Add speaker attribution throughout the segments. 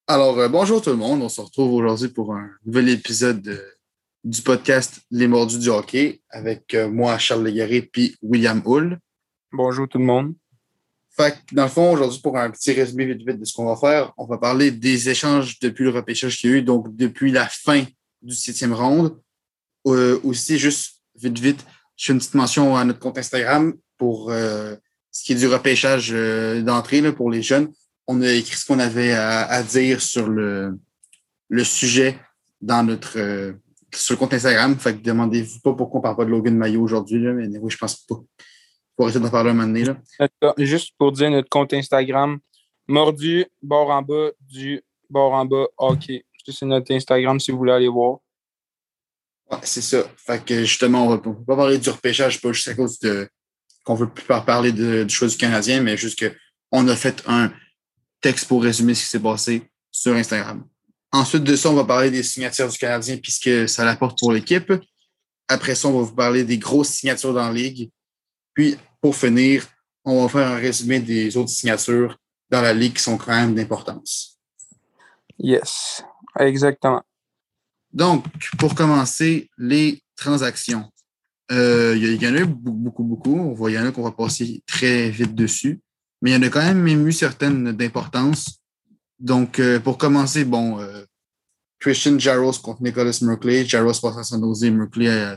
Speaker 1: Alors, bonjour tout le monde. On se retrouve aujourd'hui pour un nouvel épisode du podcast Les Mordus du hockey avec moi, Charles Légaré, puis William Hull.
Speaker 2: Bonjour tout le monde.
Speaker 1: Fait que, dans le fond, aujourd'hui, pour un petit résumé vite de ce qu'on va faire, on va parler des échanges depuis le repêchage qu'il y a eu, donc depuis la fin du 7e round. Aussi, juste vite, je fais une petite mention à notre compte Instagram pour ce qui est du repêchage d'entrée là, pour les jeunes. On a écrit ce qu'on avait à dire sur le sujet dans notre sur le compte Instagram. Fait que demandez-vous pas pourquoi on parle pas de Logan Mailloux aujourd'hui, là, mais oui, je pense pas. Pour essayer d'en parler un moment donné. Là.
Speaker 2: Juste pour dire notre compte Instagram, mordu, bord en bas, du bord en bas, hockey. C'est notre Instagram si vous voulez aller voir.
Speaker 1: Ouais, c'est ça. Fait que justement, on va pas parler du repêchage, pas juste à cause qu'on veut plus parler du choix du Canadien, mais juste qu'on a fait un texte pour résumer ce qui s'est passé sur Instagram. Ensuite de ça, on va parler des signatures du Canadien puis ce que ça apporte pour l'équipe. Après ça, on va vous parler des grosses signatures dans la Ligue. Puis, pour finir, on va faire un résumé des autres signatures dans la Ligue qui sont quand même d'importance.
Speaker 2: Yes, exactement.
Speaker 1: Donc, pour commencer, les transactions. Il y en a eu beaucoup. Il y en a qu'on va passer très vite dessus. Mais il y en a quand même eu certaines d'importance. Donc, pour commencer, Christian Jaros contre Nicholas Merkley. Jaros passe à San Jose, Merkley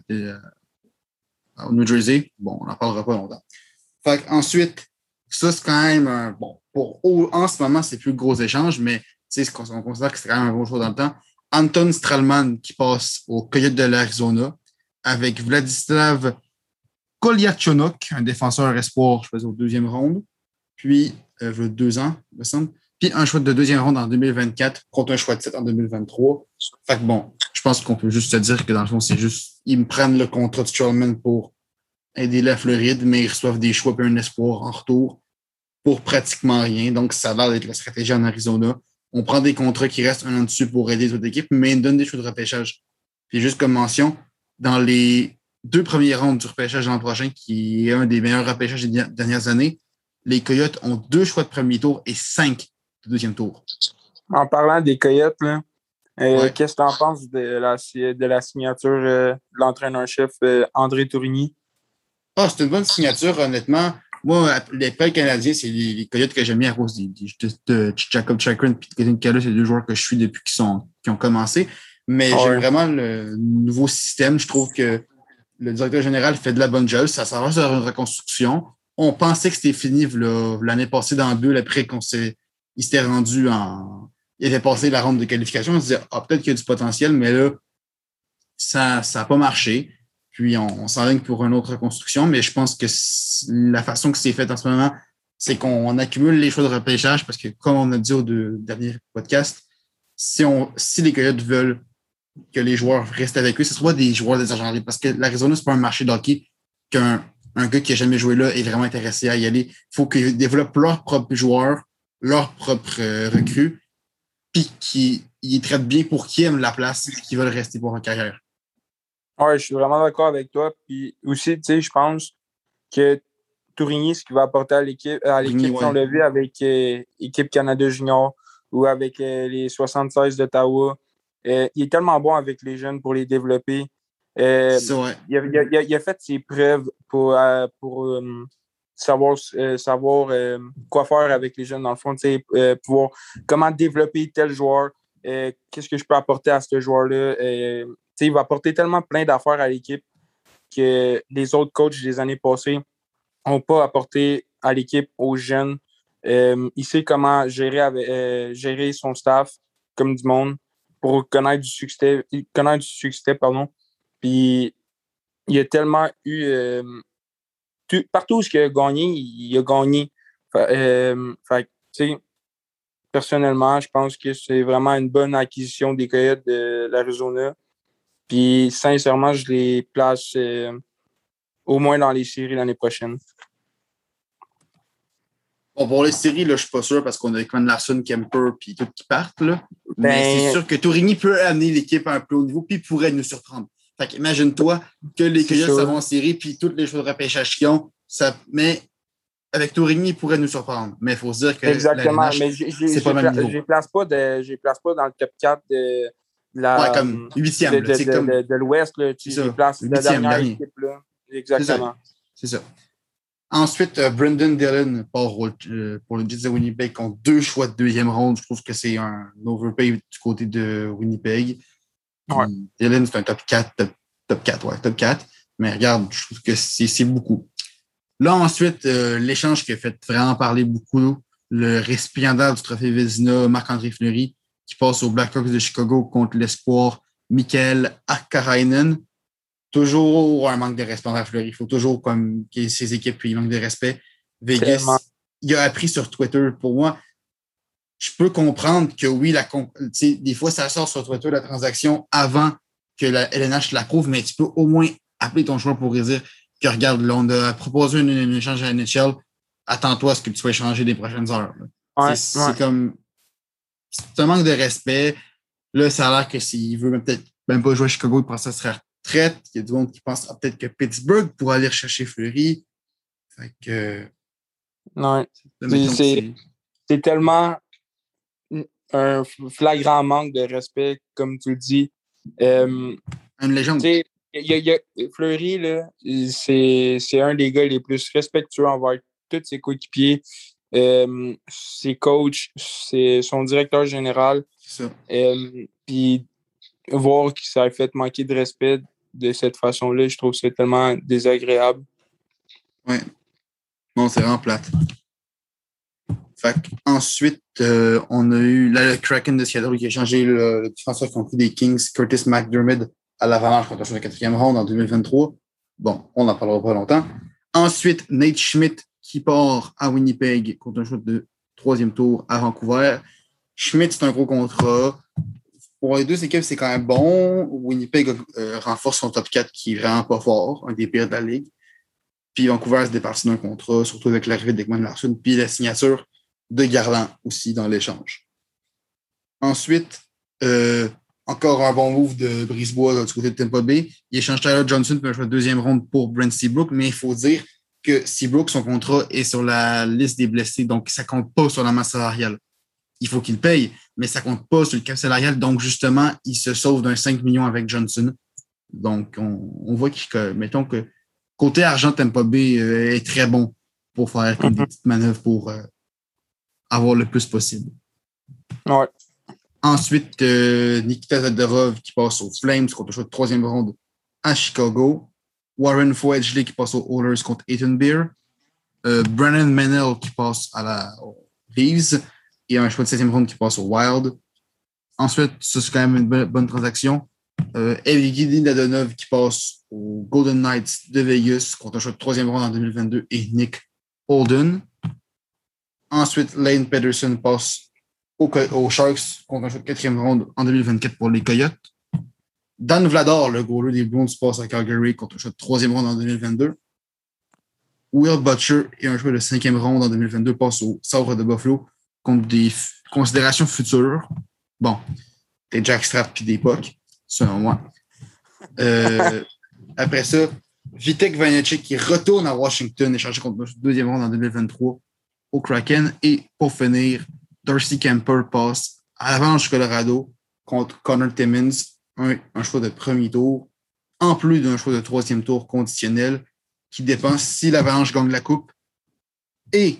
Speaker 1: au New Jersey. Bon, on n'en parlera pas longtemps. Fait ensuite, ça, c'est quand même en ce moment, c'est plus le gros échange, mais on considère que c'est quand même un bon choix dans le temps. Anton Stralman qui passe au Coyote de l'Arizona avec Vladislav Kolyachonok, un défenseur espoir, je faisais au 2e round. Puis, 2 ans, il me semble. Puis un choix de 2e ronde en 2024 contre un choix de 7 en 2023. Fait que je pense qu'on peut juste se dire que dans le fond, c'est juste, ils me prennent le contrat de Stralman pour aider la Floride, mais ils reçoivent des choix et un espoir en retour pour pratiquement rien. Donc, ça a l'air d'être la stratégie en Arizona. On prend des contrats qui restent un an dessus pour aider les autres équipes, mais ils donnent des choix de repêchage. Puis juste comme mention, dans les 2 premiers rounds du repêchage l'an prochain, qui est un des meilleurs repêchages des dernières années, les Coyotes ont 2 choix de premier tour et 5 de 2e tour.
Speaker 2: En parlant des Coyotes, là, qu'est-ce que tu en penses de la signature de l'entraîneur-chef André Tourigny?
Speaker 1: C'est une bonne signature, honnêtement. Moi, les pelles canadiens, c'est les Coyotes que j'aime bien à cause de Jacob Chikrin et de Nicolas, c'est 2 joueurs que je suis depuis qu'ils ont commencé. Mais j'aime vraiment le nouveau système. Je trouve que le directeur général fait de la bonne job. Ça va sur une reconstruction. On pensait que c'était fini l'année passée dans la bulle après il s'était rendu il avait passé la ronde de qualification. On se disait, peut-être qu'il y a du potentiel, mais là, ça n'a pas marché. Puis, on s'enligne pour une autre reconstruction, mais je pense que la façon que c'est fait en ce moment, c'est qu'on accumule les choix de repêchage parce que, comme on a dit au dernier podcast, si les Coyotes veulent que les joueurs restent avec eux, ce soit des joueurs des agents libres parce que l'Arizona, c'est pas un marché d'hockey qu'un gars qui n'a jamais joué là est vraiment intéressé à y aller. Il faut qu'ils développent leurs propres joueurs, leurs propres recrues, puis qu'ils traitent bien pour qu'ils aiment la place et qu'ils veulent rester pour leur carrière.
Speaker 2: Ouais, je suis vraiment d'accord avec toi. Puis aussi, tu sais, je pense que Tourigny, ce qu'il va apporter à l'équipe, si on l'a vu avec Équipe Canada Junior ou avec les 76 d'Ottawa, il est tellement bon avec les jeunes pour les développer. Il a fait ses preuves pour savoir quoi faire avec les jeunes, dans le fond, pouvoir comment développer tel joueur, qu'est-ce que je peux apporter à ce joueur-là. Il va apporter tellement plein d'affaires à l'équipe que les autres coachs des années passées n'ont pas apporté à l'équipe, aux jeunes. Il sait comment gérer son staff comme du monde pour connaître du succès. Puis il a tellement eu... partout où il a gagné, il a gagné. Personnellement, je pense que c'est vraiment une bonne acquisition des Coyotes de l'Arizona. Puis sincèrement, je les place au moins dans les séries l'année prochaine.
Speaker 1: Bon, pour les séries, là, je suis pas sûr parce qu'on a Kevin Larson, Kemper puis tout qui partent. Là. Mais c'est sûr que Tourigny peut amener l'équipe à un plus haut niveau puis pourrait nous surprendre. Fait qu'imagine-toi que les Coyotes vont en série puis toutes les choses de repêchage qu'ils ont. Mais avec Tourigny, il pourrait nous surprendre. Mais il faut se dire que
Speaker 2: Exactement.
Speaker 1: l'LNH,
Speaker 2: Mais
Speaker 1: c'est pas le même niveau.
Speaker 2: je les place pas dans le top 4
Speaker 1: Ouais, comme huitième.
Speaker 2: de l'Ouest. Je les place la dernière
Speaker 1: dernier.
Speaker 2: équipe. Là. Exactement.
Speaker 1: C'est ça. Ensuite, Brendan Dillon part pour le Jets de Winnipeg contre 2 choix de deuxième ronde. Je trouve que c'est un overpay du côté de Winnipeg.
Speaker 2: Ouais.
Speaker 1: Dillon, c'est un top 4. Mais regarde, je trouve que c'est beaucoup. Là, ensuite, l'échange qui a fait vraiment parler beaucoup, le récipiendaire du trophée Vezina, Marc-André Fleury, qui passe aux Blackhawks de Chicago contre l'espoir Mikael Hakkarainen. Toujours un manque de respect envers Fleury. Il faut toujours comme que ses équipes puis il manque de respect. Vegas, il a appris sur Twitter. Pour moi, je peux comprendre que oui, des fois, ça sort sur Twitter la transaction avant que la LNH l'approuve, mais tu peux au moins appeler ton joueur pour dire que regarde, là, on a proposé un échange à la NHL. Attends-toi à ce que tu sois échangé des prochaines heures. C'est comme. C'est un manque de respect. Là, ça a l'air que s'il veut peut-être même pas jouer à Chicago, il pense que ça serait retraite. Il y a du monde qui pense peut-être que Pittsburgh pourrait aller chercher Fleury. Fait que.
Speaker 2: Non. C'est tellement un flagrant manque de respect, comme tu le dis.
Speaker 1: Une légende.
Speaker 2: Fleury, là, c'est un des gars les plus respectueux envers tous ses coéquipiers, ses coachs, son directeur général.
Speaker 1: C'est ça.
Speaker 2: Puis voir qu'il s'est fait manquer de respect de cette façon-là, je trouve que c'est tellement désagréable.
Speaker 1: Ouais. Non, c'est vraiment plate. Fait ensuite, on a eu le Kraken de Seattle qui a changé le défenseur qui ont pris des Kings, Curtis McDermott, à l'Avalanche contre la 4e ronde en 2023. Bon, on n'en parlera pas longtemps. Ensuite, Nate Schmidt qui part à Winnipeg contre un choix de 3e tour à Vancouver. Schmidt, c'est un gros contrat. Pour les deux équipes, c'est quand même bon. Winnipeg renforce son top 4 qui est vraiment pas fort, un des pires de la ligue. Puis Vancouver se départit d'un contrat, surtout avec l'arrivée d'Ekman Larsson, puis la signature de Garland aussi dans l'échange. Ensuite, encore un bon move de Brisebois du côté de Tampa Bay. Il échange Tyler Johnson pour un choix de 2e ronde pour Brent Seabrook, mais il faut dire que Seabrook, son contrat est sur la liste des blessés, donc ça compte pas sur la masse salariale. Il faut qu'il paye, mais ça compte pas sur le cap salarial, donc justement, il se sauve d'un 5 millions avec Johnson. Donc, on voit mettons que côté argent, Tampa Bay est très bon pour faire des petites manœuvres pour avoir le plus possible.
Speaker 2: Ouais.
Speaker 1: Ensuite, Nikita Zadorov qui passe aux Flames contre le choix de 3e ronde à Chicago. Warren Foedgley qui passe aux Oilers contre Ethan Beer. Brennan Menel qui passe aux Leafs. Et un choix de 7e ronde qui passe au Wild. Ensuite, ça, c'est quand même une bonne transaction. Evgeny Dadonov qui passe aux Golden Knights de Vegas contre un choix de 3e ronde en 2022 et Nick Holden. Ensuite, Lane Pedersen passe aux Sharks contre un choix de 4e ronde en 2024 pour les Coyotes. Dan Vladar, le goaler des Bruins, passe à Calgary contre un choix de 3e ronde en 2022. Will Butcher et un choix de 5e ronde en 2022 passent aux Sabres de Buffalo contre des considérations futures. Bon, des Jackstrap puis des Puck, selon moi. Après ça, Vitek Vanecek qui retourne à Washington, échangé contre le 2e ronde en 2023 au Kraken. Et pour finir, Darcy Kemper passe à l'Avalanche Colorado contre Connor Timmins, un choix de 1er tour, en plus d'un choix de 3e tour conditionnel qui dépend si l'Avalanche gagne la coupe et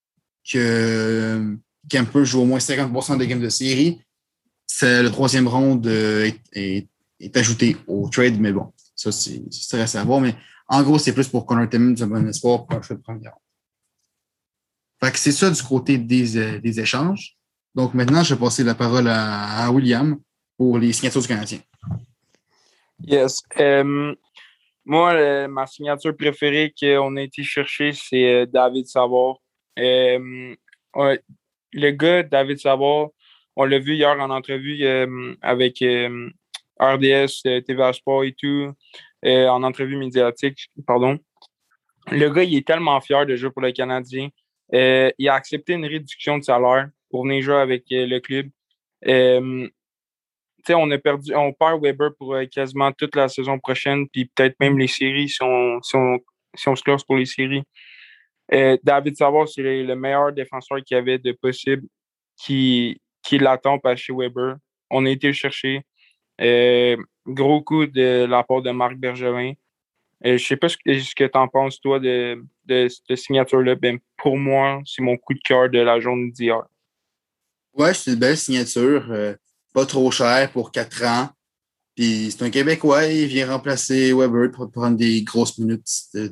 Speaker 1: que Kemper joue au moins 50% des games de série. Le 3e round est ajouté au trade, mais bon, ça reste à voir. Mais en gros, c'est plus pour Connor Timmins, un bon espoir pour un choix de 1er round. Fait que c'est ça du côté des échanges. Donc maintenant, je vais passer la parole à William pour les signatures du Canadien.
Speaker 2: Yes. Moi, ma signature préférée qu'on a été chercher, c'est David Savard. Ouais, le gars, David Savard, on l'a vu hier en entrevue avec RDS, TVA Sport et tout, en entrevue médiatique, pardon. Le gars, il est tellement fier de jouer pour le Canadien. Il a accepté une réduction de salaire pour venir jouer avec le club. On perd Weber pour quasiment toute la saison prochaine, puis peut-être même les séries si on se classe pour les séries. David Savard, c'est le meilleur défenseur qu'il y avait de possible qui l'attend par chez Weber. On a été le chercher. Gros coup de la part de Marc Bergevin. Je ne sais pas ce que tu en penses, toi, de cette signature-là. Ben, pour moi, c'est mon coup de cœur de la journée d'hier.
Speaker 1: Ouais, c'est une belle signature. Pas trop cher pour 4 ans. Puis c'est un Québécois, il vient remplacer Weber pour prendre des grosses minutes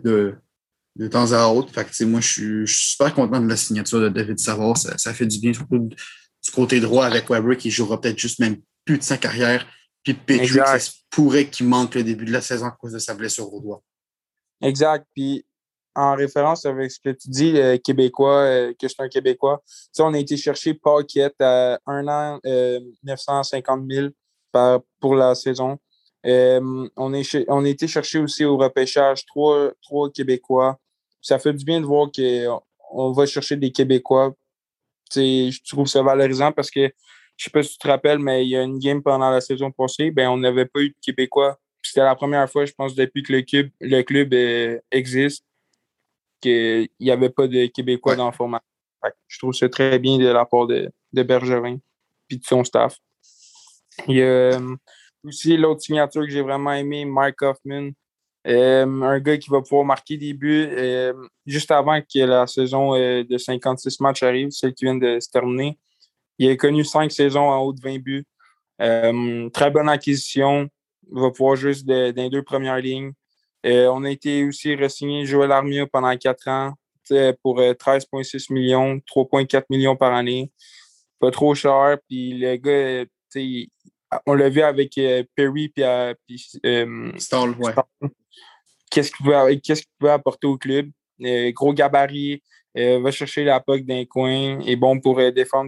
Speaker 1: de temps à autre. Fait que, moi, je suis super content de la signature de David Savard. Ça fait du bien, surtout du côté droit avec Weber qui jouera peut-être juste même plus de sa carrière. Puis Petrie, ça se pourrait qu'il manque le début de la saison à cause de sa blessure au doigt.
Speaker 2: Exact. Puis en référence avec ce que tu dis, Québécois, que c'est un Québécois, on a été chercher Paquette à 1 an, 950 000 pour la saison. On a été chercher aussi au repêchage trois Québécois. Ça fait du bien de voir qu'on va chercher des Québécois. Je trouve ça valorisant parce que, je sais pas si tu te rappelles, mais il y a une game pendant la saison passée, ben, on n'avait pas eu de Québécois. C'était la première fois, je pense, depuis que le club existe, qu'il n'y avait pas de Québécois dans le format. Je trouve ça très bien de la part de Bergerin et de son staff. Il y a aussi l'autre signature que j'ai vraiment aimé, Mike Hoffman. Un gars qui va pouvoir marquer des buts juste avant que la saison de 56 matchs arrive, celle qui vient de se terminer. Il a connu 5 saisons en haut de 20 buts. Très bonne acquisition. Il va pouvoir jouer dans les 2 premières lignes. On a été aussi re-signé Joël Armia pendant 4 ans pour 13,6 millions, 3,4 millions par année. Pas trop cher. Puis le gars, on l'a vu avec Perry puis
Speaker 1: Stall, ouais.
Speaker 2: Qu'est-ce qu'il pouvait apporter au club. Gros gabarit, va chercher la puck d'un coin, est bon pour défendre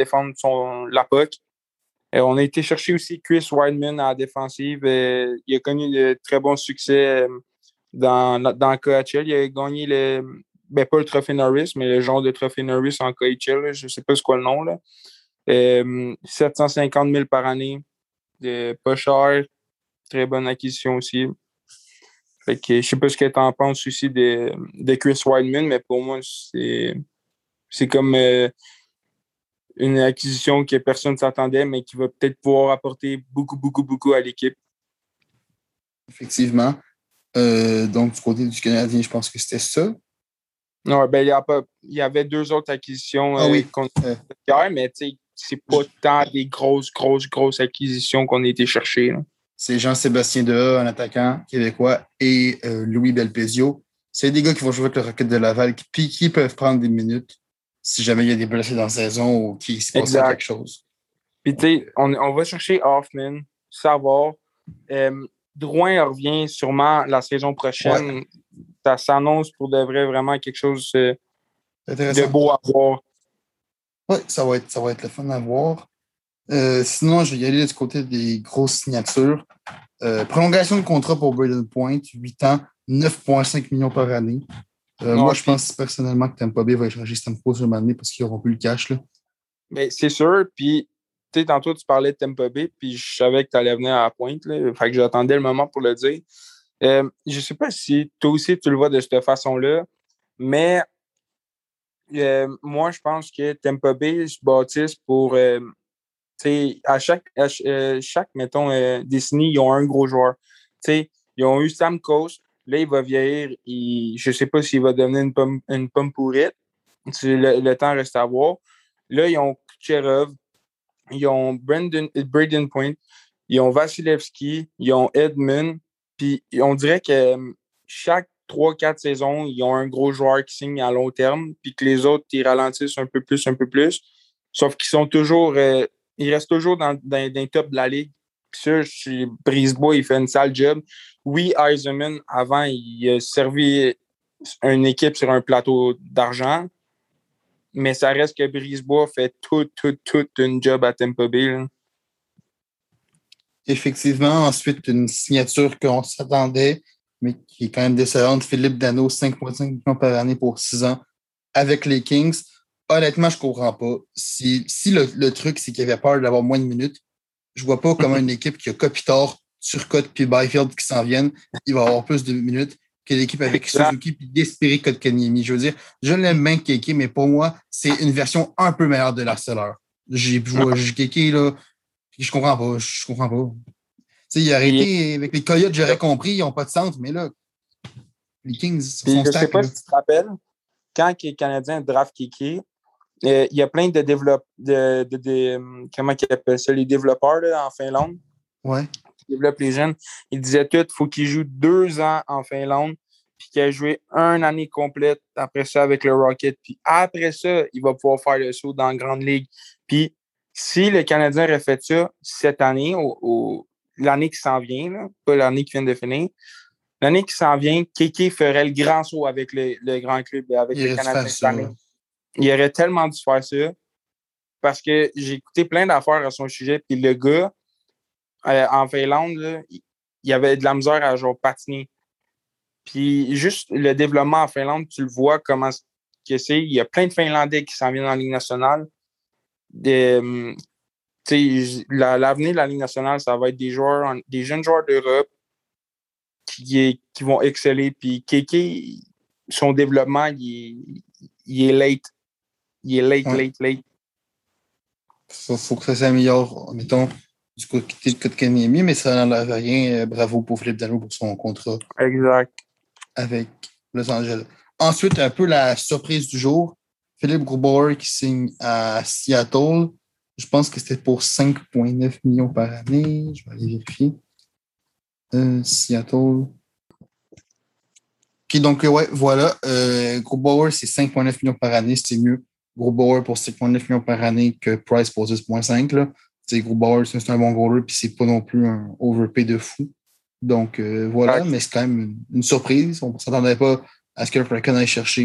Speaker 2: la puck. On a été chercher aussi Chris Wideman à la défensive. Il a connu de très bons succès dans KHL. Il a gagné pas le trophée Norris, mais le genre de trophée Norris en KHL. Je ne sais pas c'est quoi le nom. Là. 750 000 par année. Pas cher. Très bonne acquisition aussi. Fait que je sais pas ce que tu en penses aussi de Chris Wideman, mais pour moi, c'est comme une acquisition que personne ne s'attendait, mais qui va peut-être pouvoir apporter beaucoup, beaucoup, beaucoup à l'équipe.
Speaker 1: Effectivement. Donc, du côté du Canadien, je pense que c'était ça.
Speaker 2: Non, ben, il y avait 2 autres acquisitions qu'on a fait, mais c'est pas tant des grosses acquisitions qu'on a été chercher. Là.
Speaker 1: C'est Jean-Sébastien Deha, un attaquant québécois, et Louis Belpezio. C'est des gars qui vont jouer avec le Rocket de Laval, puis qui peuvent prendre des minutes si jamais il y a des blessés dans la saison ou qu'il se passe quelque chose.
Speaker 2: Puis, tu sais, on va chercher Hoffman, Savard. Drouin revient sûrement la saison prochaine. Ouais. Ça s'annonce pour de vrai vraiment quelque chose de beau à voir.
Speaker 1: Oui, ça va être le fun à voir. Sinon, je vais y aller du côté des grosses signatures. Prolongation de contrat pour Brayden Point, 8 ans, 9,5 millions par année. Moi, je pense personnellement que Tampa Bay va échanger Stamkos sur l'année parce qu'ils n'auront plus le cash. Là.
Speaker 2: Mais c'est sûr. Puis, tu sais, tantôt, tu parlais de Tampa Bay, puis je savais que tu allais venir à la pointe. Là, fait que j'attendais le moment pour le dire. Je ne sais pas si toi aussi, tu le vois de cette façon-là, mais moi, je pense que Tampa Bay se bâtissent pour... à chaque décennie, ils ont un gros joueur. T'sais, ils ont eu Stamkos. Là, il va vieillir. Je ne sais pas s'il va devenir une pomme pourrite. Le temps reste à voir. Là, ils ont Kucherov. Ils ont Brayden Point. Ils ont Vasilevski. Ils ont Edmund. Puis on dirait que chaque 3-4 saisons, ils ont un gros joueur qui signe à long terme. Puis que les autres, ils ralentissent un peu plus. Sauf qu'ils sont toujours... il reste toujours dans le top de la ligue. Puis ça, Brisebois, il fait une sale job. Oui, Eisenman, avant, il a servi une équipe sur un plateau d'argent, mais ça reste que Brisebois fait tout une job à Tampa Bay. Là.
Speaker 1: Effectivement, ensuite, une signature qu'on s'attendait, mais qui est quand même décevante. Philippe Danault, 5,5 millions par année pour 6 ans avec les Kings. Honnêtement, je ne comprends pas. Si le truc, c'est qu'il avait peur d'avoir moins de minutes, je ne vois pas comment une équipe qui a Kopitar, Turcotte puis Byfield qui s'en viennent, il va avoir plus de minutes. que l'équipe avec Suzuki et d'espérer Kotkaniemi. Je veux dire, je l'aime bien Kéké, mais pour moi, c'est une version un peu meilleure de l'harceleur. J'ai Kéké, là, je comprends pas. Je comprends pas. Tu sais, il a arrêté avec les Coyotes, j'aurais compris, ils n'ont pas de centre, mais là, les Kings sont
Speaker 2: je
Speaker 1: stack.
Speaker 2: sais pas si tu te rappelles, quand les Canadiens draft Kéké, il y a plein de comment ils appellent ça, les développeurs là, en Finlande.
Speaker 1: Ouais.
Speaker 2: Qui développent les jeunes. Ils disaient tout, il faut qu'ils jouent 2 ans en Finlande, puis qu'il a joué 1 année complète après ça avec le Rocket. Puis après ça, il va pouvoir faire le saut dans la Grande Ligue. Puis si le Canadien aurait fait ça cette année, l'année qui s'en vient, là, pas l'année qui vient de finir, l'année qui s'en vient, Kéké ferait le grand saut avec le grand club, avec le Canadien cette année. Il aurait tellement dû faire ça parce que j'ai écouté plein d'affaires à son sujet, puis le gars, en Finlande, là, il y avait de la misère à genre patiner. Puis juste le développement en Finlande, tu le vois comment que c'est. Il y a plein de Finlandais qui s'en viennent en Ligue nationale. L'avenir de la Ligue nationale, ça va être des jeunes joueurs d'Europe qui vont exceller. Puis Kéké, son développement, il est late. Il est late.
Speaker 1: Faut que ça s'améliore, mettons, du côté de Kotkaniemi, mais ça n'enlève rien. Bravo pour Philippe Dano pour son contrat.
Speaker 2: Exact.
Speaker 1: Avec Los Angeles. Ensuite, un peu la surprise du jour, Philippe Grubauer qui signe à Seattle. Je pense que c'était pour 5,9 millions par année. Je vais aller vérifier. Seattle. OK, donc, ouais, voilà. Grubauer, c'est 5,9 millions par année. C'est mieux. Grubauer pour 5,9 millions par année que Price pour 10,5. Grubauer, c'est un bon goaler, puis c'est pas non plus un overpay de fou. Donc, voilà, mais c'est quand même une surprise. On ne s'attendait pas à ce que Kraken aille chercher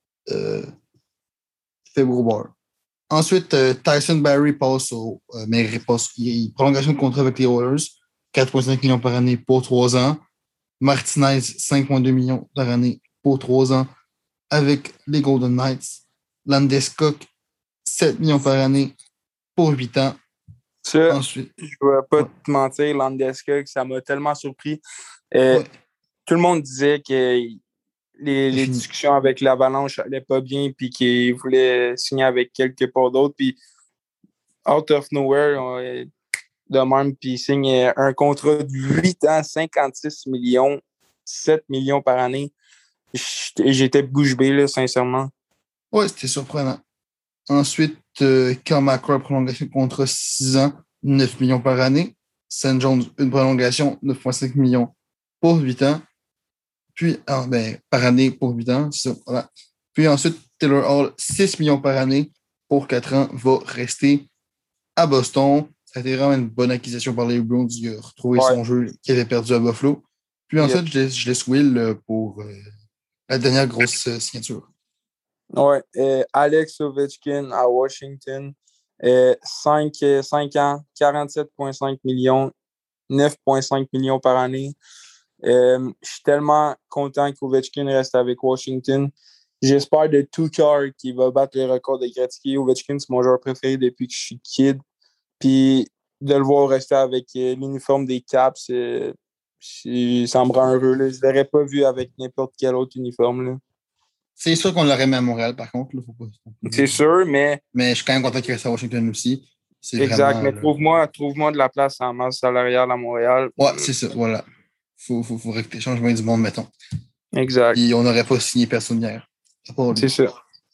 Speaker 1: Philippe Grubauer. Ensuite, Tyson Barrie passe prolongation de contrat avec les Oilers, 4,5 millions par année pour 3 ans. Martinez, 5,2 millions par année pour 3 ans avec les Golden Knights. Landeskog, 7 millions par année pour 8 ans.
Speaker 2: Ça, ensuite, je ne vais pas te mentir, Landeskog, ça m'a tellement surpris. Tout le monde disait que les discussions avec l'Avalanche n'allaient pas bien puis qu'il voulait signer avec quelque part d'autre. Puis, out of nowhere, de même, puis il signe un contrat de 8 ans, 56 millions, 7 millions par année. J'étais bouche bée, là, sincèrement.
Speaker 1: Oui, c'était surprenant. Ensuite, Kyle McCarr, prolongation de contrat 6 ans, 9 millions par année. St. John's, une prolongation, 9,5 millions pour 8 ans. Puis, par année pour 8 ans, c'est ça, voilà. Puis ensuite, Taylor Hall, 6 millions par année pour 4 ans, va rester à Boston. Ça a été vraiment une bonne acquisition par les Bruins. Il a retrouvé son jeu qu'il avait perdu à Buffalo. Puis ensuite, je laisse Will pour la dernière grosse signature.
Speaker 2: Ouais, Alex Ovechkin à Washington, 5 ans, 47,5 millions, 9,5 millions par année. Je suis tellement content qu'Ovechkin reste avec Washington. J'espère de tout cœur qu'il va battre le record de Gretzky. Ovechkin, c'est mon joueur préféré depuis que je suis kid. Puis de le voir rester avec l'uniforme des Caps, ça me rend heureux. Là. Je ne l'aurais pas vu avec n'importe quel autre uniforme. Là.
Speaker 1: C'est sûr qu'on l'aurait mis à Montréal, par contre. Là, faut pas...
Speaker 2: C'est sûr, mais...
Speaker 1: Mais je suis quand même content qu'il reste à Washington aussi. C'est
Speaker 2: exact,
Speaker 1: vraiment,
Speaker 2: mais trouve-moi de la place en masse salariale à Montréal.
Speaker 1: Ouais, c'est ça, voilà. Faut que tu changes bien du monde, mettons.
Speaker 2: Exact.
Speaker 1: Puis on n'aurait pas signé personne hier.
Speaker 2: C'est ça.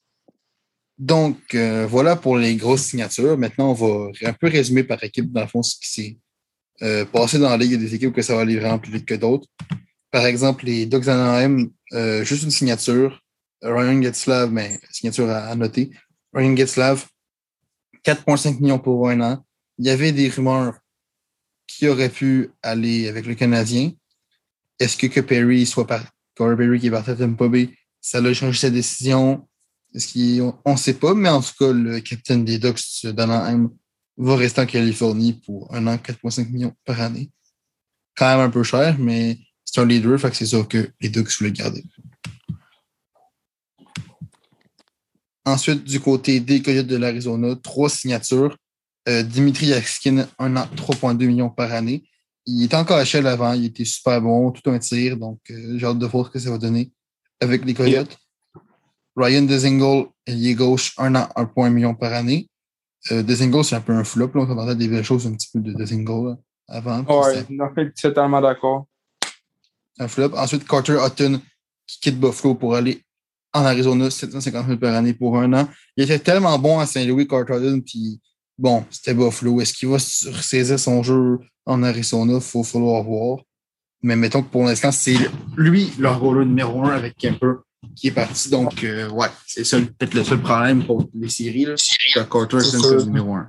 Speaker 1: Donc, voilà pour les grosses signatures. Maintenant, on va un peu résumer par équipe, dans le fond, ce qui s'est passé dans la Ligue. Il y a des équipes que ça va aller vraiment plus vite que d'autres. Par exemple, les Ducks d'Anaheim, juste une signature. Ryan Getzlaf, mais signature à noter. Ryan Getzlaf, 4,5 millions pour 1 an. Il y avait des rumeurs qui auraient pu aller avec le Canadien. Est-ce que Perry Corey Perry qui est parti à Tampa Bay, ça a changé sa décision? On ne sait pas, mais en tout cas, le capitaine des Ducks d'Anaheim va rester en Californie pour 1 an, 4,5 millions par année. Quand même un peu cher, mais c'est un leader, fait que c'est sûr que les Ducks voulaient garder. Ensuite, du côté des Coyotes de l'Arizona, 3 signatures. Dimitri Yakskin, 1 an, 3,2 millions par année. il était encore à échelle avant, il était super bon, tout un tir, donc j'ai hâte de voir ce que ça va donner avec les Coyotes. Ryan Dezingle, ailier gauche, 1 an, 1,1 million par année. Dezingle, c'est un peu un flop. Là. On entendait des belles choses un petit peu de Dezingle là, avant.
Speaker 2: Ouais, non, je suis totalement d'accord.
Speaker 1: Un flop. Ensuite, Carter Hutton, qui quitte Buffalo pour aller en Arizona, 750 000 par année pour 1 an. Il était tellement bon à Saint-Louis, Carter Hutton, puis bon, c'était Buffalo. Est-ce qu'il va ressaisir son jeu en Arizona? Il va falloir voir. Mais mettons que pour l'instant, c'est lui, leur goaler numéro 1 avec Kemper qui est parti. Donc, ouais, c'est peut-être le seul problème pour les séries. Là. Carter Hutton, c'est le numéro 1.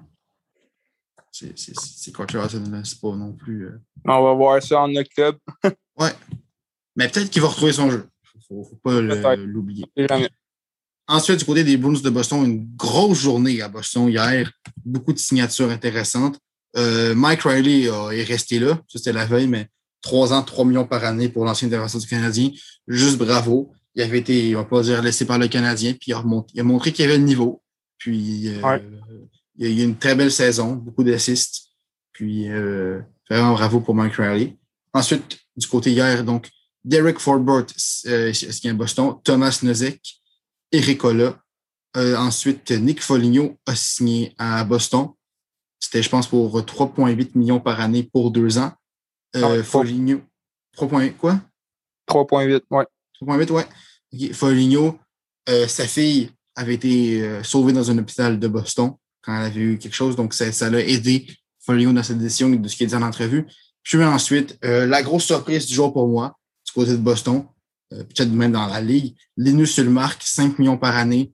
Speaker 1: C'est Carter Hutton, c'est pas non plus.
Speaker 2: On va voir ça en octobre.
Speaker 1: Ouais. Mais peut-être qu'il va retrouver son jeu. Faut pas l'oublier. Ensuite, du côté des Bruins de Boston, une grosse journée à Boston hier. Beaucoup de signatures intéressantes. Mike Riley est resté là. Ça, c'était la veille, mais 3 ans, 3 millions par année pour l'ancien défenseur du Canadien. Juste bravo. Il avait été, on va pas dire, laissé par le Canadien, puis il a montré qu'il avait le niveau. Puis, il a eu une très belle saison, beaucoup d'assists. Puis, vraiment bravo pour Mike Riley. Ensuite, du côté hier, donc, Derek Forbort, ce qui est à Boston, Thomas Nosek, Eric Ola. Ensuite, Nick Foligno a signé à Boston. C'était, je pense, pour 3,8 millions par année pour 2 ans. Foligno, 3, quoi?
Speaker 2: 3,8, ouais.
Speaker 1: 3,8, ouais. Okay. Foligno, sa fille avait été sauvée dans un hôpital de Boston quand elle avait eu quelque chose. Donc, ça l'a aidé, Foligno, dans cette décision de ce qu'il a dit en entrevue. Puis ensuite, la grosse surprise du jour pour moi, du côté de Boston, peut-être même dans la ligue, Linus Ullmark, 5 millions par année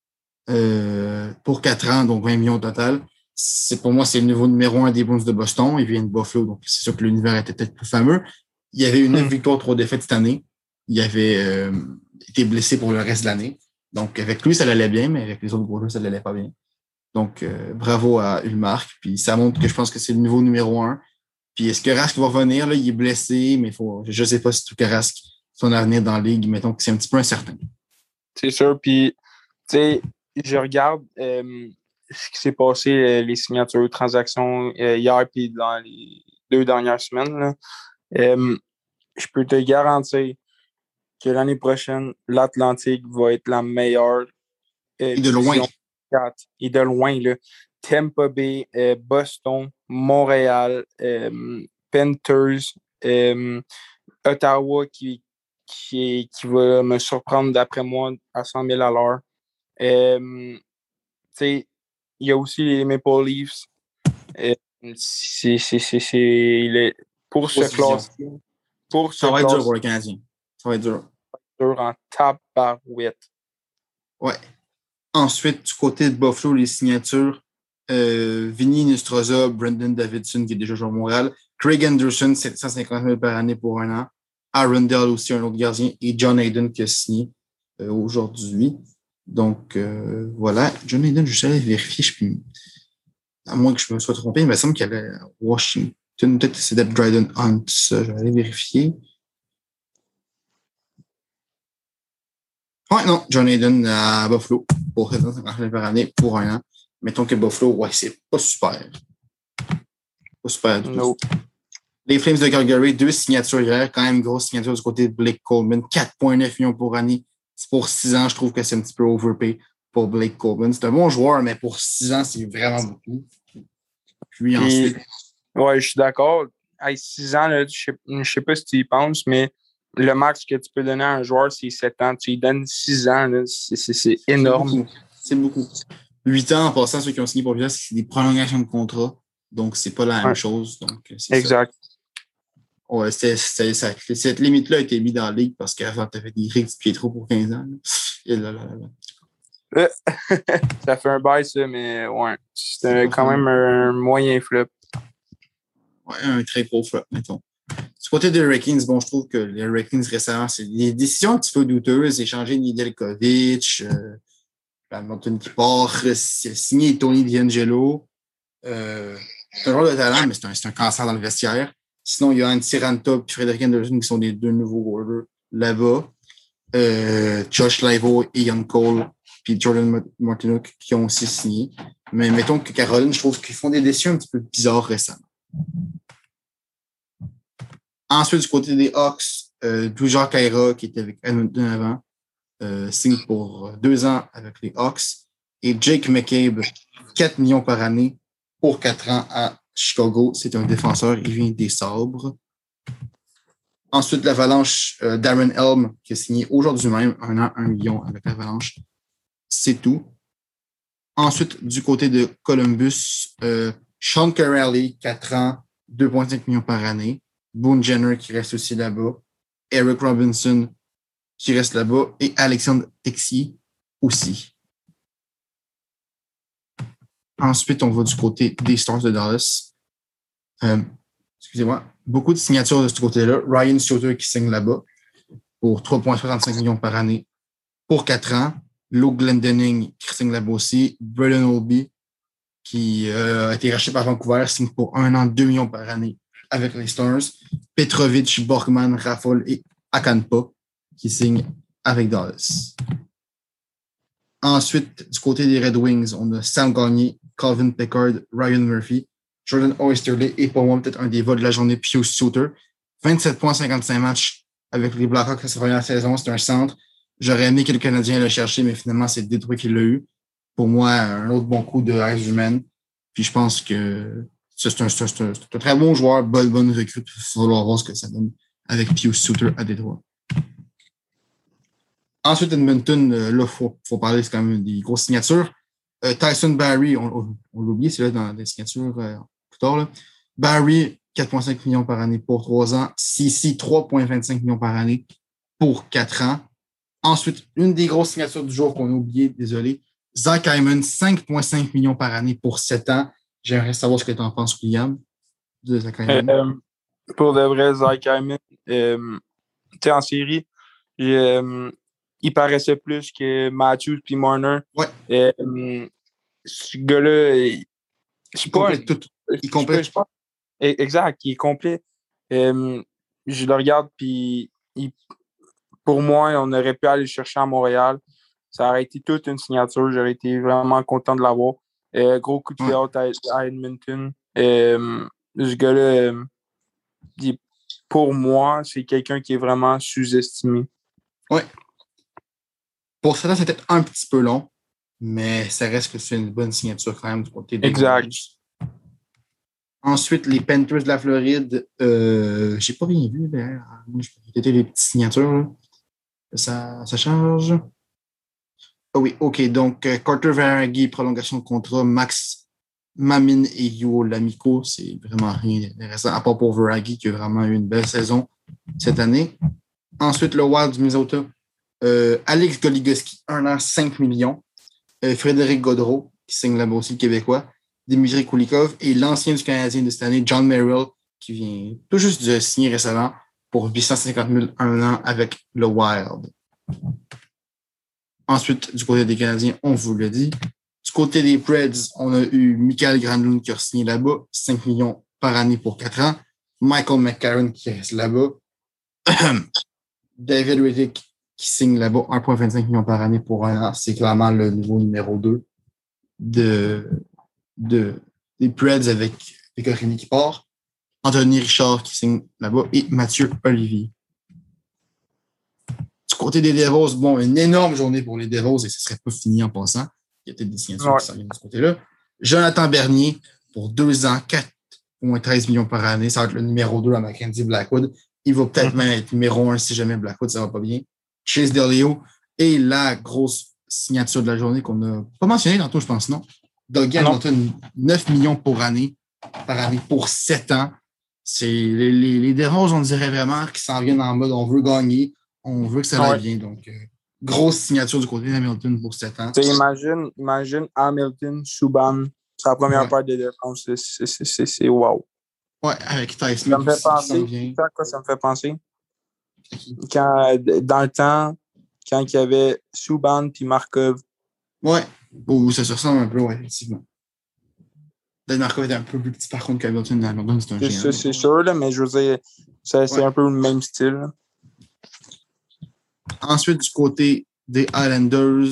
Speaker 1: pour 4 ans, donc 20 millions au total. Pour moi, c'est le niveau numéro 1 des Bruins de Boston. Il vient de Buffalo, donc c'est sûr que l'univers était peut-être plus fameux. Il y avait eu 9 victoires, 3 défaites cette année. Il avait été blessé pour le reste de l'année. Donc, avec lui, ça allait bien, mais avec les autres gros jeux, ça n'allait pas bien. Donc, bravo à Ullmark. Puis ça montre que je pense que c'est le niveau numéro 1. Puis est-ce que Rask va revenir? Là, il est blessé, mais je ne sais pas si tout Rask, son avenir dans la ligue, mettons que c'est un petit peu incertain.
Speaker 2: C'est sûr. Puis, tu sais, je regarde ce qui s'est passé, les signatures, transactions hier puis dans les 2 dernières semaines. Là. Je peux te garantir que l'année prochaine, l'Atlantique va être la meilleure.
Speaker 1: Et de loin.
Speaker 2: 4. Et de loin, là. Tampa Bay, Boston, Montréal, Panthers, Ottawa qui va me surprendre d'après moi à 100 000 à l'heure. Il y a aussi les Maple Leafs. Pour se classer.
Speaker 1: Ça va être dur pour le Canadien. Ça va être dur.
Speaker 2: En tabarouette.
Speaker 1: Ouais. Ensuite, du côté de Buffalo, les signatures, Vinny Nostroza, Brendan Davidson, qui est déjà joué à Montréal, Craig Anderson, 750 000 par année pour 1 an, Aaron Dell aussi, un autre gardien, et John Hayden qui a signé aujourd'hui. Donc, voilà. John Hayden, je suis allé vérifier, à moins que je me sois trompé, il me semble qu'il y avait Washington, peut-être que c'est Dryden Hunt, ça, je vais aller vérifier. Ouais, non, John Hayden à Buffalo pour 750 000 par année pour 1 an. Mettons que Buffalo, ouais, c'est pas super. Pas super du tout. Les Flames de Calgary, 2 signatures hier, quand même grosse signature du côté de Blake Coleman, 4,9 millions pour année. C'est pour 6 ans, je trouve que c'est un petit peu overpay pour Blake Coleman. C'est un bon joueur, mais pour 6 ans, c'est vraiment beaucoup. Puis ensuite.
Speaker 2: Ouais, je suis d'accord. À 6 ans, là, je sais pas si tu y penses, mais le max que tu peux donner à un joueur, c'est 7 ans. Tu lui donnes 6 ans, là, c'est énorme.
Speaker 1: C'est beaucoup. 8 ans, en passant, ceux qui ont signé pour 8 ans, c'est des prolongations de contrat. Donc, c'est pas la même chose. Donc, c'est
Speaker 2: exact.
Speaker 1: Ça. Ouais, cette limite-là a été mise dans la ligue parce qu'avant, tu avais des Rick Pietro pour 15 ans.
Speaker 2: Ça fait un bail, ça, mais ouais. C'était quand même un moyen flop.
Speaker 1: Ouais, un très gros flop, mettons. Du côté des Hurricanes, bon, je trouve que les Hurricanes récemment, c'est des décisions un petit peu douteuses. Échanger Nedeljkovic, Edmonton qui part, signer Tony DeAngelo. C'est un joueur de talent, mais c'est un cancer dans le vestiaire. Sinon, il y a Antti Ranta et Frédéric Anderson qui sont des 2 nouveaux goalers là-bas. Josh Leivo et Ian Cole puis Jordan Martinook qui ont aussi signé. Mais mettons que Caroline, je trouve qu'ils font des décisions un petit peu bizarres récemment. Ensuite, du côté des Hawks, Dujar Kaira, qui était avec Edmonton avant, signe pour 2 ans avec les Hawks. Et Jake McCabe, 4 millions par année pour 4 ans à Chicago. C'est un défenseur, il vient des Sabres. Ensuite, l'Avalanche, Darren Helm, qui a signé aujourd'hui même 1 an, 1 million avec l'Avalanche. C'est tout. Ensuite, du côté de Columbus, Sean Corrali, 4 ans, 2,5 millions par année. Boone Jenner, qui reste aussi là-bas. Eric Robinson, qui reste là-bas. Et Alexandre Texier aussi. Ensuite, on va du côté des Stars de Dallas. Excusez-moi. Beaucoup de signatures de ce côté-là. Ryan Suter qui signe là-bas pour 3,65 millions par année pour 4 ans. Luke Glendening qui signe là-bas aussi. Braden Olby qui a été racheté par Vancouver, signe pour 1 an, 2 millions par année avec les Stars. Petrovic, Borgman, Raffol et Akanpa qui signent avec Dallas. Ensuite, du côté des Red Wings, on a Sam Gagner, Calvin Pickard, Ryan Murphy, Jordan Oesterle et pour moi, peut-être un des vols de la journée, Pius Suter. 27,55 matchs avec les Blackhawks à sa première saison. C'est un centre. J'aurais aimé que le Canadien le chercher, mais finalement, c'est Détroit qui l'a eu. Pour moi, un autre bon coup de ice humaine. Puis je pense que c'est un très bon joueur, bonne recrue. Il va falloir voir ce que ça donne avec Pius Suter à Détroit. Ensuite, Edmonton, là, faut parler, c'est quand même des grosses signatures. Tyson Barrie, on l'a oublié, c'est là dans les signatures plus tard. Là. Barrie, 4,5 millions par année pour 3 ans. CC, 3,25 millions par année pour 4 ans. Ensuite, une des grosses signatures du jour qu'on a oublié, désolé. Zach Hyman, 5,5 millions par année pour 7 ans. J'aimerais savoir ce que tu en penses, William, de Zach Hyman.
Speaker 2: Pour de vrai, Zach Hyman, tu sais, en série, il paraissait plus que Matthews puis Marner.
Speaker 1: Ouais.
Speaker 2: Ce gars-là,
Speaker 1: il complète tout. Il complète tout.
Speaker 2: Exact, il est complet. Je le regarde, puis pour moi, on aurait pu aller le chercher à Montréal. Ça aurait été toute une signature. J'aurais été vraiment content de l'avoir. Gros coup de théâtre à Edmonton. Ce gars-là, pour moi, c'est quelqu'un qui est vraiment sous-estimé.
Speaker 1: Oui. Pour ça, c'est peut-être un petit peu long, mais ça reste que c'est une bonne signature quand même du côté des
Speaker 2: Exact.
Speaker 1: Ensuite, les Panthers de la Floride, j'ai pas bien vu, c'était les petites signatures. Là. Ça charge. Ah oui, OK. Donc, Carter Verhaeghe, prolongation de contrat, Max Mamin et Yuo Lamico, c'est vraiment rien d'intéressant, à part pour Verhaeghe qui a vraiment eu une belle saison cette année. Ensuite, le Wild du Minnesota, Alex Goligoski, 1 an, 5 millions. Frédéric Gaudreau, qui signe là-bas aussi, le Québécois. Dimitri Kulikov et l'ancien du Canadien de cette année, John Merrill, qui vient tout juste de signer récemment pour 850 000 1 an avec le Wild. Ensuite, du côté des Canadiens, on vous l'a dit. Du côté des Preds, on a eu Michael Granlund qui a signé là-bas, 5 millions par année pour 4 ans. Michael McCarron qui reste là-bas. David Riddick qui signe là-bas 1,25 millions par année pour 1 an. C'est clairement le niveau numéro 2 des Preds avec Pécorini qui part. Anthony Richard qui signe là-bas et Mathieu Olivier. Du côté des Devils, bon, une énorme journée pour les Devils et ce serait pas fini en passant. Il y a peut-être des signatures qui s'en viennent de ce côté-là. Jonathan Bernier pour 2 ans, 4,13 millions par année. Ça va être le numéro 2 à Mackenzie Blackwood. Il va peut-être même être numéro 1 si jamais Blackwood, ça va pas bien. Chase Delio et la grosse signature de la journée qu'on n'a pas mentionné tantôt, je pense, non? Dougie Hamilton, 9 millions par année pour 7 ans. C'est les Devils, on dirait vraiment qu'ils s'en viennent en mode on veut gagner, on veut que ça aille bien. Donc, grosse signature du côté d'Hamilton pour 7 ans.
Speaker 2: Imagine Hamilton, Subban, sa première part de défense. C'est wow.
Speaker 1: Ouais, avec Ty Smith.
Speaker 2: Ça me fait penser. Quoi ça me fait penser? Dans le temps, quand il y avait Subban puis Markov.
Speaker 1: Ouais. Oh, ça se ressemble un peu, ouais, effectivement. Markov était un peu plus petit par contre qu'Hamilton. Hamilton, c'est un géant.
Speaker 2: C'est sûr, là, mais je veux dire, c'est un peu le même style. Là.
Speaker 1: Ensuite, du côté des Islanders,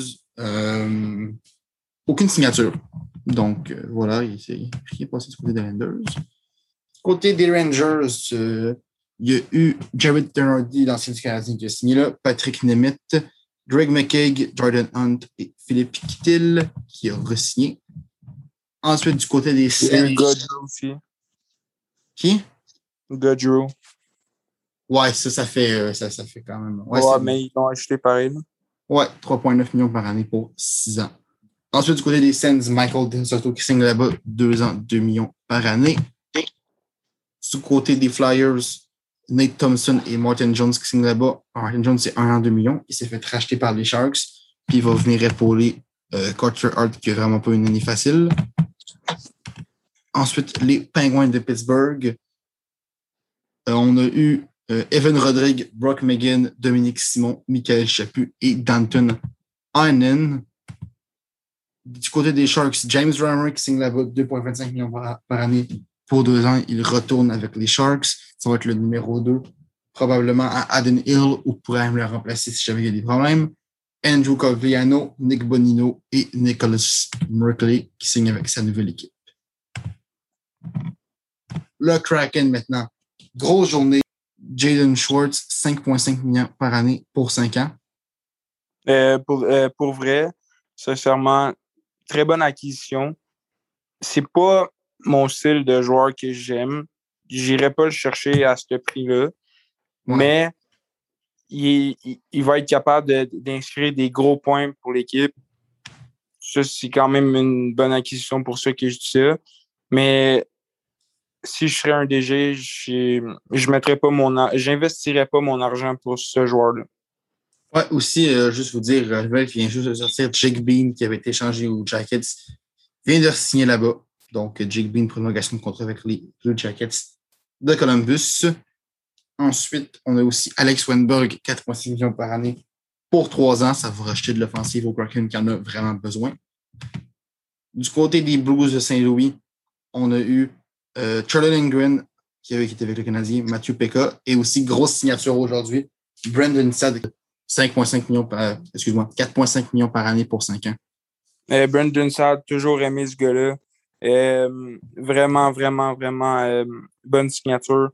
Speaker 1: aucune signature. Donc, voilà, il s'est rien passé du côté des Islanders. Du côté des Rangers, Il y a eu Jared Tenardi, l'ancien du Canadien, qui a signé là, Patrick Nemeth, Greg McKegg, Jordan Hunt et Philippe Kittil, qui a re-signé. Ensuite, du côté des Sens.
Speaker 2: Gaudreau aussi.
Speaker 1: Qui?
Speaker 2: Gaudreau.
Speaker 1: Ouais, ça fait quand même. Ouais,
Speaker 2: Mais ils l'ont acheté pareil.
Speaker 1: Ouais, 3,9 millions par année pour 6 ans. Ensuite, du côté des Sens, Michael DeSoto qui signe là-bas 2 ans, 2 millions par année. Du côté des Flyers, Nate Thompson et Martin Jones qui signent là-bas. Martin Jones, c'est 1 an, 2 millions. Il s'est fait racheter par les Sharks. Puis il va venir épauler Carter Hart qui n'a vraiment pas une année facile. Ensuite, les Penguins de Pittsburgh. On a eu Evan Rodrigue, Brock McGinn, Dominique Simon, Michael Chaput et Danton Heinen. Du côté des Sharks, James Reimer qui signe là-bas 2,25 millions par année pour 2 ans. Il retourne avec les Sharks. Ça va être le numéro 2, probablement à Adden Hill ou pourrait me le remplacer si jamais il y a des problèmes. Andrew Cogliano, Nick Bonino et Nicholas Merkley qui signent avec sa nouvelle équipe. Le Kraken maintenant. Grosse journée. Jaden Schwartz, 5,5 millions par année pour 5 ans.
Speaker 2: Pour vrai, sincèrement, très bonne acquisition. C'est pas mon style de joueur que j'aime. J'irai pas le chercher à ce prix-là. Ouais. Mais il va être capable d'inscrire des gros points pour l'équipe. Ça, c'est quand même une bonne acquisition pour ceux qui je dis ça. Mais si je serais un DG, j'investirais pas mon argent pour ce joueur-là.
Speaker 1: Ouais, aussi, juste vous dire, je viens juste de sortir Jake Bean qui avait été échangé aux Jackets. Vient de signer là-bas. Donc, Jake Bean, prolongation de contrat avec les Blue Jackets de Columbus. Ensuite, on a aussi Alex Wennberg, 4,6 millions par année pour 3 ans. Ça va racheter de l'offensive au Kraken qui en a vraiment besoin. Du côté des Blues de Saint-Louis, on a eu Charlie Lindgren qui était avec le Canadien, Mathieu Pekka et aussi grosse signature aujourd'hui, Brandon Saad, 4,5 millions par année pour 5 ans.
Speaker 2: Brandon Saad, toujours aimé ce gars-là. Vraiment, vraiment, vraiment bonne signature.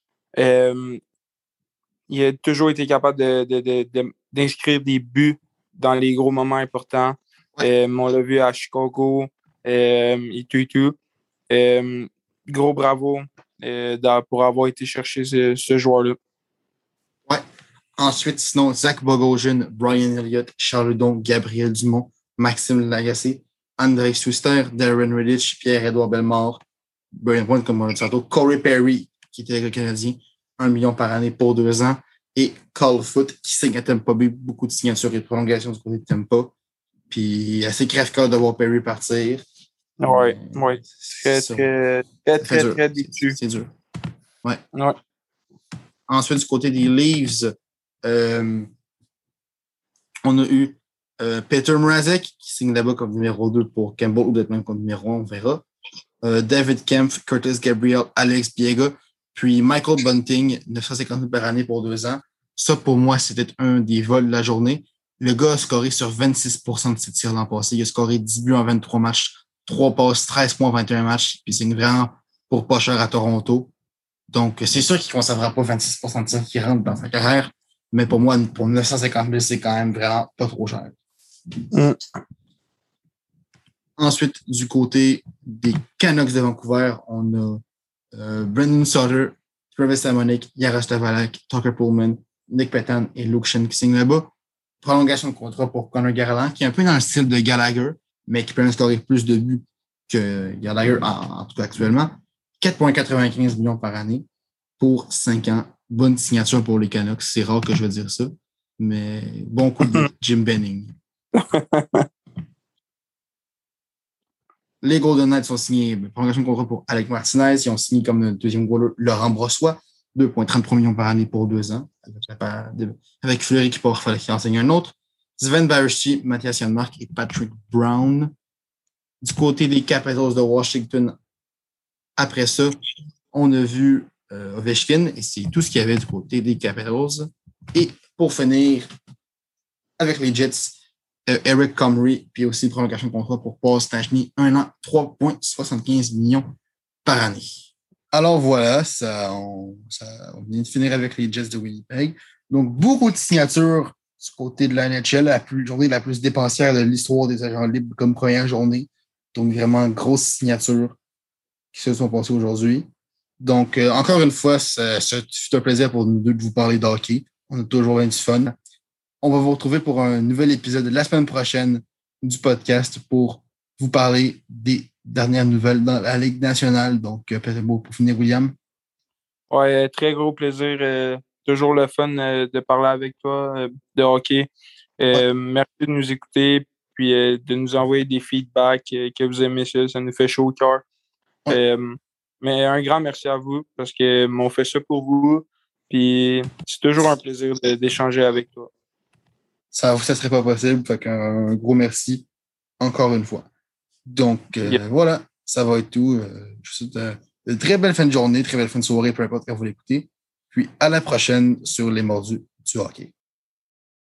Speaker 2: Il a toujours été capable d'inscrire des buts dans les gros moments importants. Ouais. On l'a vu à Chicago et tout. Gros bravo pour avoir été chercher ce joueur-là.
Speaker 1: Ouais. Ensuite, sinon, Zach Bogosian, Brian Elliott, Charles Hudon, Gabriel Dumont, Maxime Lagacé, André Suster, Darren Riddich, Pierre-Édouard Bellemare, Brian Point, comme on dit tantôt, Corey Perry, qui était avec le Canadien, 1 million par année pour 2 ans, et Call Foot, qui signe à Tampa Bay, beaucoup de signatures et de prolongations du côté de Tampa. Puis assez crève-cœur de voir Perry partir.
Speaker 2: Oui. Très déçu.
Speaker 1: C'est dur. Ouais. Ensuite, du côté des Leafs, on a eu Peter Mrazek qui signe là-bas comme numéro 2 pour Campbell ou peut-être même comme numéro 1, on verra. David Kempf, Curtis Gabriel, Alex Biega, puis Michael Bunting, 950 000 par année pour 2 ans. Ça, pour moi, c'était un des vols de la journée. Le gars a scoré sur 26% de ses tirs l'an passé. Il a scoré 10 buts en 23 matchs, 3 passes, 13 points en 21 matchs, puis c'est vraiment pour pas cher à Toronto. Donc, c'est sûr qu'il ne conservera pas 26% de tirs qui rentrent dans sa carrière, mais pour moi, pour 950 000, c'est quand même vraiment pas trop cher. Ensuite, du côté des Canucks de Vancouver, on a Brendan Sutter, Travis Hamonic, Yaroslav Halak, Tucker Pullman, Nick Petan et Luke Schenn qui signent là-bas. Prolongation de contrat pour Connor Garland, qui est un peu dans le style de Gallagher, mais qui peut scorer plus de buts que Gallagher, en tout cas actuellement. 4,95 millions par année pour 5 ans. Bonne signature pour les Canucks. C'est rare que je vais dire ça, mais bon coup de Jim Benning. Les Golden Knights ont signé prolongation de contrat pour Alec Martinez. Ils ont signé comme deuxième goaler Laurent Brossoit, 2,33 millions par année pour 2 ans. Avec Fleury qui enseigne un autre. Sven Baertschi, Mathias Janmark et Patrick Brown. Du côté des Capitals de Washington, après ça, on a vu Ovechkin et c'est tout ce qu'il y avait du côté des Capitals. Et pour finir, avec les Jets, Eric Comrie, puis aussi prolongation de contrat pour Paul Stastny, 1 an, 3,75 millions par année. Alors voilà, on vient de finir avec les Jets de Winnipeg. Donc, beaucoup de signatures du côté de la NHL, la journée la plus dépensière de l'histoire des agents libres comme première journée. Donc, vraiment, grosse signature qui se sont passées aujourd'hui. Donc, encore une fois, ça fut un plaisir pour nous deux de vous parler de hockey. On a toujours eu du fun. On va vous retrouver pour un nouvel épisode la semaine prochaine du podcast pour vous parler des dernières nouvelles dans la Ligue nationale. Donc, peut-être un mot pour finir, William.
Speaker 2: Ouais, très gros plaisir. Toujours le fun de parler avec toi de hockey.
Speaker 1: Ouais,
Speaker 2: Merci de nous écouter puis de nous envoyer des feedbacks que vous aimez ça. Ça nous fait chaud au cœur.
Speaker 1: ouais.
Speaker 2: Euh, mais un grand merci à vous parce que on fait ça pour vous. Puis c'est toujours un plaisir d'échanger avec toi.
Speaker 1: Ça serait pas possible. Fait qu'un gros merci encore une fois. Donc,
Speaker 2: Yeah.
Speaker 1: voilà, ça va être tout. Je vous souhaite une très belle fin de journée, très belle fin de soirée, peu importe quand vous l'écoutez. Puis à la prochaine sur les mordus du hockey.